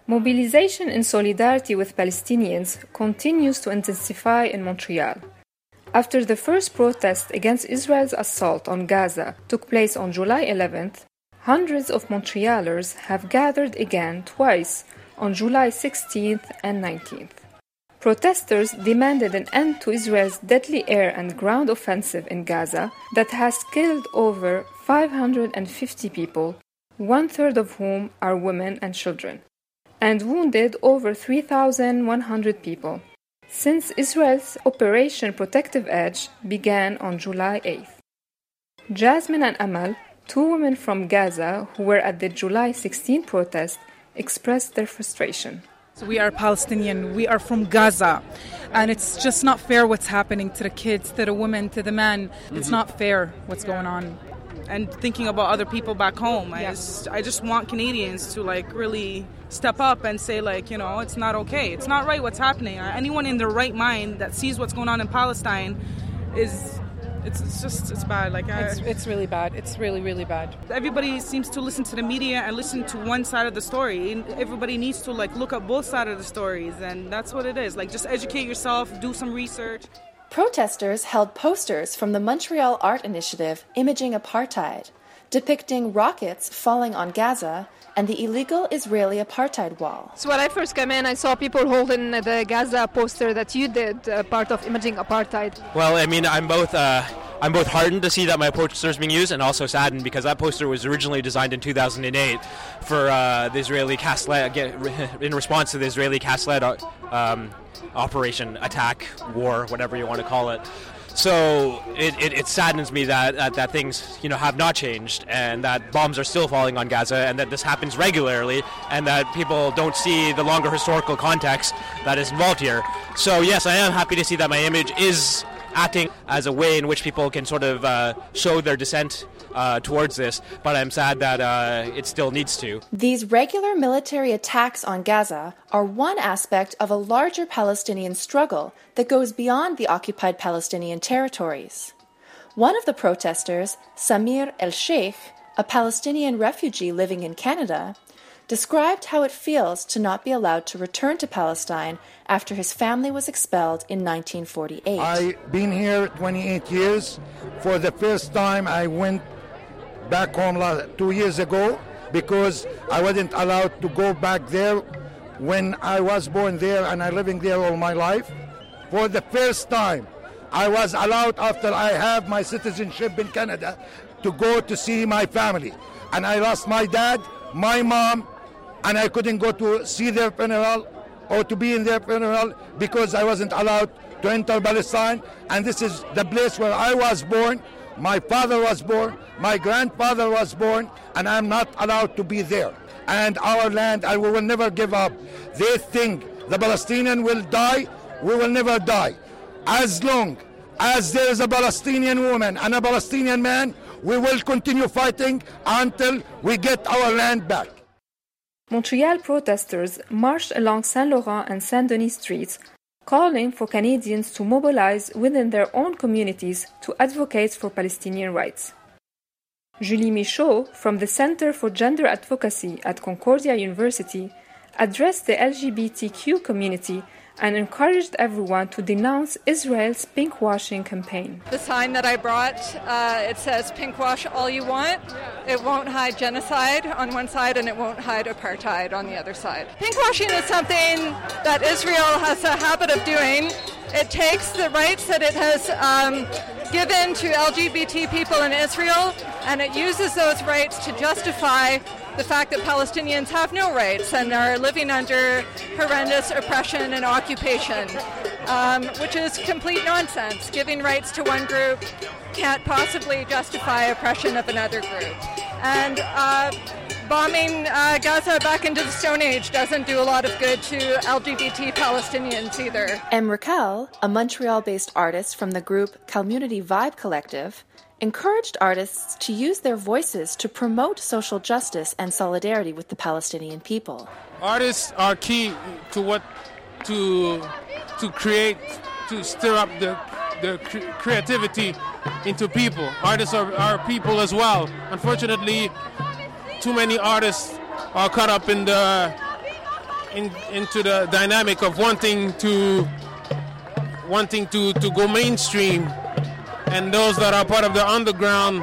Mobilization in solidarity with Palestinians continues to intensify in Montreal. After the first protest against Israel's assault on Gaza took place on July 11th, hundreds of Montrealers have gathered again twice on July 16th and 19th. Protesters demanded an end to Israel's deadly air and ground offensive in Gaza that has killed over 550 people, one-third of whom are women and children, and wounded over 3,100 people, since Israel's Operation Protective Edge began on July 8th. Jasmine and Amal, two women from Gaza who were at the July 16 protest, expressed their frustration. We are Palestinian, we are from Gaza, and it's just not fair what's happening to the kids, to the women, to the men. It's not fair what's going on. And thinking about other people back home, I just want Canadians to really step up and say it's not okay. It's not right what's happening. Anyone in their right mind that sees what's going on in Palestine it's bad. It's really bad. It's really, really bad. Everybody seems to listen to the media and listen to one side of the story. Everybody needs to look at both sides of the stories, and that's what it is. Just educate yourself, do some research. Protesters held posters from the Montreal Art Initiative Imaging Apartheid, depicting rockets falling on Gaza and the illegal Israeli apartheid wall. So when I first came in, I saw people holding the Gaza poster that you did, part of Imaging Apartheid. Well, I'm both heartened to see that my poster is being used and also saddened because that poster was originally designed in 2008 for the Israeli Cast-Led, in response to the Israeli Cast-Led operation, attack, war, whatever you want to call it. So it saddens me that things have not changed and that bombs are still falling on Gaza and that this happens regularly and that people don't see the longer historical context that is involved here. So yes, I am happy to see that my image is acting as a way in which people can sort of show their dissent towards this, but I'm sad that it still needs to. These regular military attacks on Gaza are one aspect of a larger Palestinian struggle that goes beyond the occupied Palestinian territories. One of the protesters, Samir El-Sheikh, a Palestinian refugee living in Canada, described how it feels to not be allowed to return to Palestine after his family was expelled in 1948. I've been here 28 years. For the first time, I went back home 2 years ago because I wasn't allowed to go back there when I was born there and I'm living there all my life. For the first time, I was allowed after I have my citizenship in Canada to go to see my family. And I lost my dad, my mom, and I couldn't go to see their funeral or to be in their funeral because I wasn't allowed to enter Palestine. And this is the place where I was born, my father was born, my grandfather was born, and I'm not allowed to be there. And our land, and we will never give up. They think the Palestinian will die, we will never die. As long as there is a Palestinian woman and a Palestinian man, we will continue fighting until we get our land back. Montreal protesters marched along Saint Laurent and Saint Denis streets, calling for Canadians to mobilize within their own communities to advocate for Palestinian rights. Julie Michaud, from the Center for Gender Advocacy at Concordia University, addressed the LGBTQ community and encouraged everyone to denounce Israel's pinkwashing campaign. The sign that I brought, it says, "Pinkwash all you want." It won't hide genocide on one side and it won't hide apartheid on the other side. Pinkwashing is something that Israel has a habit of doing. It takes the rights that it has given to LGBT people in Israel and it uses those rights to justify the fact that Palestinians have no rights and are living under horrendous oppression and occupation, which is complete nonsense. Giving rights to one group can't possibly justify oppression of another group. And bombing Gaza back into the Stone Age doesn't do a lot of good to LGBT Palestinians either. M. Raquel, a Montreal-based artist from the group Community Vibe Collective, encouraged artists to use their voices to promote social justice and solidarity with the Palestinian people. Artists are key to create, to stir up the creativity into people. Artists are people as well. Unfortunately, too many artists are caught up in into the dynamic of wanting to go mainstream, and those that are part of the underground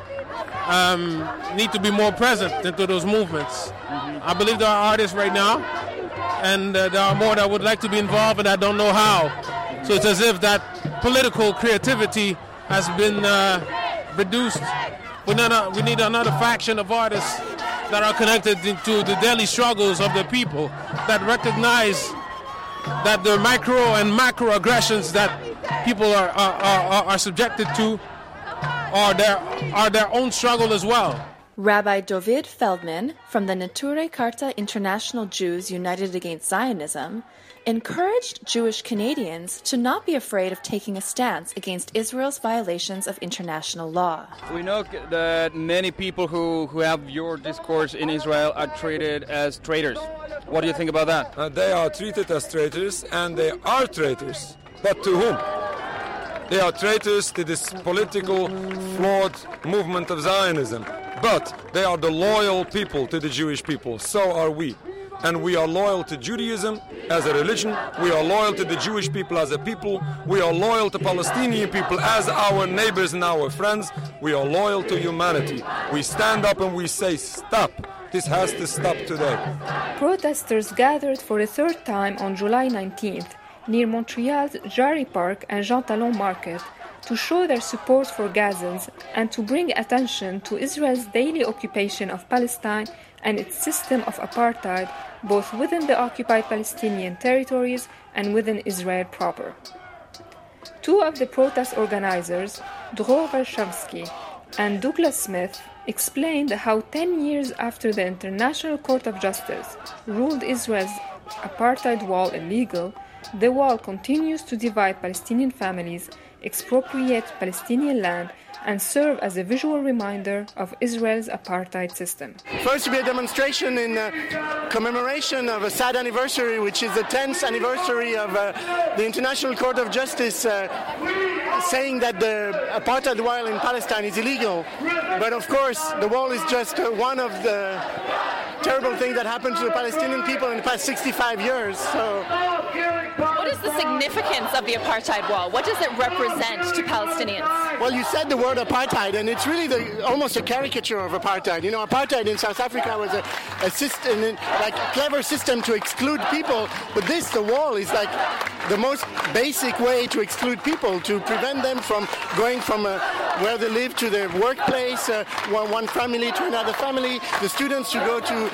need to be more present into those movements. I believe there are artists right now, and there are more that would like to be involved, and I don't know how. So it's as if that political creativity has been reduced. We need another faction of artists that are connected to the daily struggles of the people, that recognize that the micro and macro aggressions that people are subjected to are their own struggle as well. Rabbi Dovid Feldman from the Neturei Karta International Jews United Against Zionism encouraged Jewish Canadians to not be afraid of taking a stance against Israel's violations of international law. We know that many people who have your discourse in Israel are treated as traitors. What do you think about that? They are treated as traitors, and they are traitors. But to whom? They are traitors to this political, flawed movement of Zionism. But they are the loyal people to the Jewish people. So are we. And we are loyal to Judaism as a religion. We are loyal to the Jewish people as a people. We are loyal to Palestinian people as our neighbors and our friends. We are loyal to humanity. We stand up and we say, stop. This has to stop today. Protesters gathered for a third time on July 19th near Montreal's Jarry Park and Jean Talon Market to show their support for Gazans and to bring attention to Israel's daily occupation of Palestine and its system of apartheid, both within the occupied Palestinian territories and within Israel proper. Two of the protest organizers, Dror Warshavsky and Douglas Smith, explained how 10 years after the International Court of Justice ruled Israel's apartheid wall illegal, the wall continues to divide Palestinian families, expropriate Palestinian land, and serve as a visual reminder of Israel's apartheid system. First to be a demonstration in commemoration of a sad anniversary, which is the 10th anniversary of the International Court of Justice saying that the apartheid wall in Palestine is illegal. But of course, the wall is just one of the terrible things that happened to the Palestinian people in the past 65 years. So, what is the significance of the apartheid wall? What does it represent to Palestinians? Well, you said the word apartheid, and it's really almost a caricature of apartheid. You know, apartheid in South Africa was a system, like a clever system to exclude people, but the wall is like the most basic way to exclude people, to prevent them from going from where they live to their workplace, one family to another family, the students to go to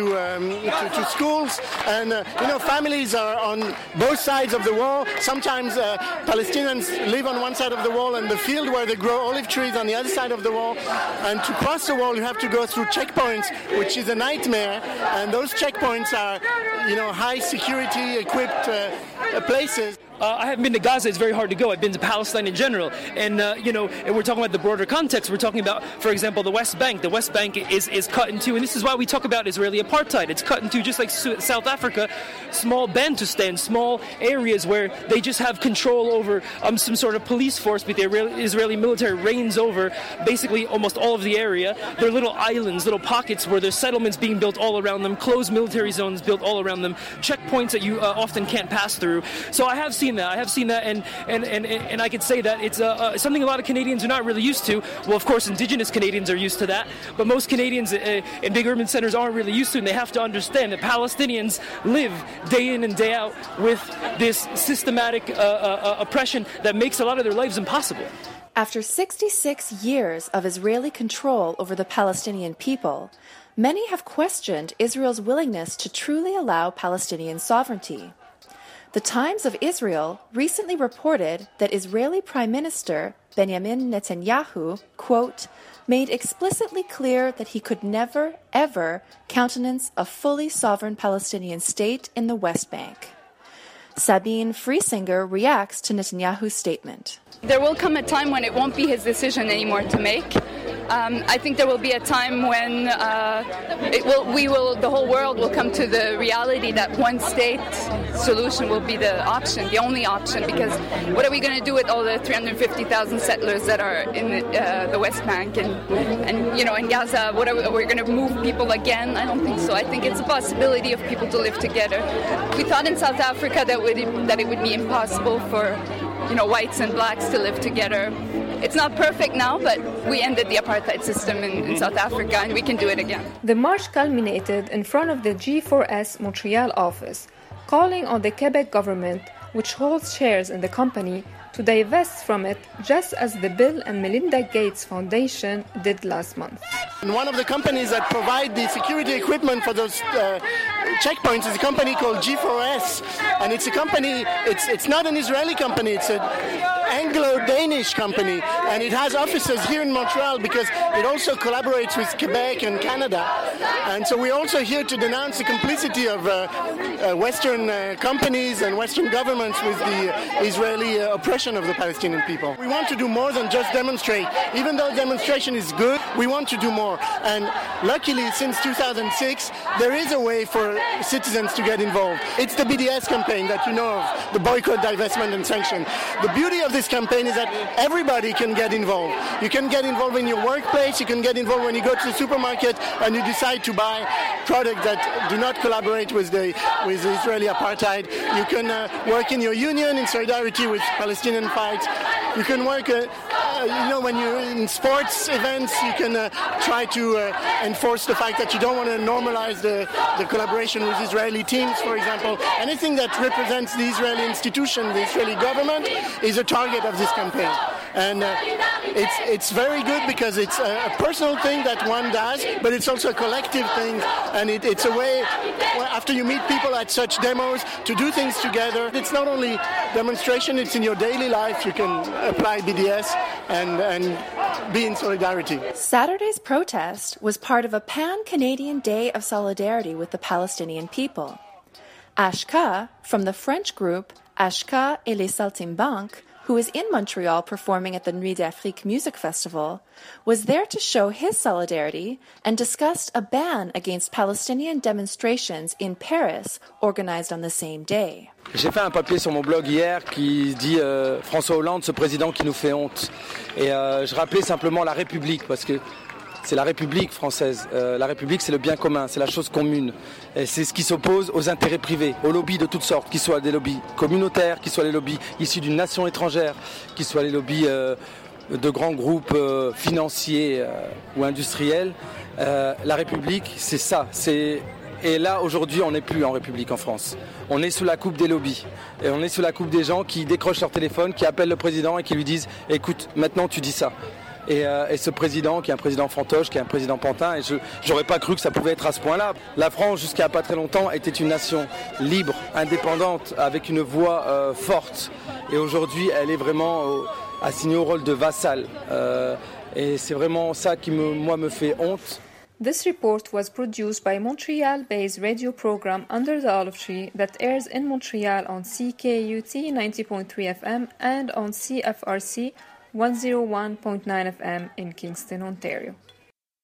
schools, and families are on both sides of the wall. Sometimes Palestinians live on one side of the wall and the field where they grow olive trees on the other side of the wall. And to cross the wall, you have to go through checkpoints, which is a nightmare. And those checkpoints are, high security equipped places. I haven't been to Gaza. It's very hard to go. I've been to Palestine in general. And, and we're talking about the broader context. We're talking about, for example, the West Bank. The West Bank is cut into, and this is why we talk about Israeli apartheid. It's cut into, just like South Africa, small Bantustan, small areas where they just have control over some sort of police force, but the Israeli military reigns over basically almost all of the area. There are little islands, little pockets where there's settlements being built all around them, closed military zones built all around them, checkpoints that you often can't pass through. So I have seen that, and I could say that it's something a lot of Canadians are not really used to. Well, of course, Indigenous Canadians are used to that, but most Canadians in big urban centers aren't really used to it, and they have to understand that Palestinians live day in and day out with this systematic oppression that makes a lot of their lives impossible. After 66 years of Israeli control over the Palestinian people, many have questioned Israel's willingness to truly allow Palestinian sovereignty. The Times of Israel recently reported that Israeli Prime Minister Benjamin Netanyahu, quote, made explicitly clear that he could never, ever countenance a fully sovereign Palestinian state in the West Bank. Sabine Friesinger reacts to Netanyahu's statement. There will come a time when it won't be his decision anymore to make. I think there will be a time when the whole world will come to the reality that one state solution will be the option, the only option, because what are we going to do with all the 350,000 settlers that are in the West Bank and in Gaza? What are we going to move people again? I don't think so. I think it's a possibility of people to live together. We thought in South Africa that it would be impossible for whites and blacks to live together. It's not perfect now, but we ended the apartheid system in South Africa, and we can do it again. The march culminated in front of the G4S Montreal office, calling on the Quebec government, which holds shares in the company, to divest from it, just as the Bill and Melinda Gates Foundation did last month. And one of the companies that provide the security equipment for those checkpoints is a company called G4S, and it's a company. It's not an Israeli company. It's an Anglo-Danish company, and it has offices here in Montreal because it also collaborates with Quebec and Canada. And so we're also here to denounce the complicity of Western companies and Western governments with the Israeli oppression of the Palestinian people. We want to do more than just demonstrate. Even though demonstration is good, we want to do more. And luckily, since 2006, there is a way for citizens to get involved. It's the BDS campaign that you know of, the boycott, divestment and sanction. The beauty of this campaign is that everybody can get involved. You can get involved in your workplace, you can get involved when you go to the supermarket and you decide to buy products that do not collaborate with the Israeli apartheid. You can work in your union in solidarity with Palestinian fights. You can work, when you're in sports events, you can try to enforce the fact that you don't want to normalize the collaboration with Israeli teams, for example. Anything that represents the Israeli institution, the Israeli government, is a target of this campaign. And it's very good because it's a personal thing that one does, but it's also a collective thing. And it's a way, after you meet people at such demos, to do things together. It's not only demonstration, it's in your daily life. You can apply BDS and be in solidarity. Saturday's protest was part of a pan-Canadian day of solidarity with the Palestinian people. Ashka, from the French group Ashka et les Saltimbanques, who is in Montreal performing at the Nuit d'Afrique Music Festival, was there to show his solidarity and discussed a ban against Palestinian demonstrations in Paris organized on the same day. J'ai fait un papier sur mon blog hier qui dit François Hollande, ce président qui nous fait honte. Et je rappelais simplement la République, parce que c'est la République française. La République, c'est le bien commun, c'est la chose commune. Et c'est ce qui s'oppose aux intérêts privés, aux lobbies de toutes sortes, qu'ils soient des lobbies communautaires, qu'ils soient les lobbies issus d'une nation étrangère, qu'ils soient les lobbies de grands groupes financiers ou industriels. La République, c'est ça. Et là, aujourd'hui, on n'est plus en République en France. On est sous la coupe des lobbies. Et on est sous la coupe des gens qui décrochent leur téléphone, qui appellent le président et qui lui disent « Écoute, maintenant tu dis ça ». Et ce président, qui est un président fantoche, qui est un président pantin, et j'aurais pas cru que ça pouvait être à ce point-là. La France, jusqu'à pas très longtemps, était une nation libre, indépendante, avec une voix forte. Et aujourd'hui, elle est vraiment assignée au rôle de vassal. Et c'est vraiment ça qui, me fait honte. This report was produced by Montreal-based radio program Under the Olive Tree that airs in Montreal on CKUT 90.3 FM and on CFRC 101.9 FM in Kingston, Ontario.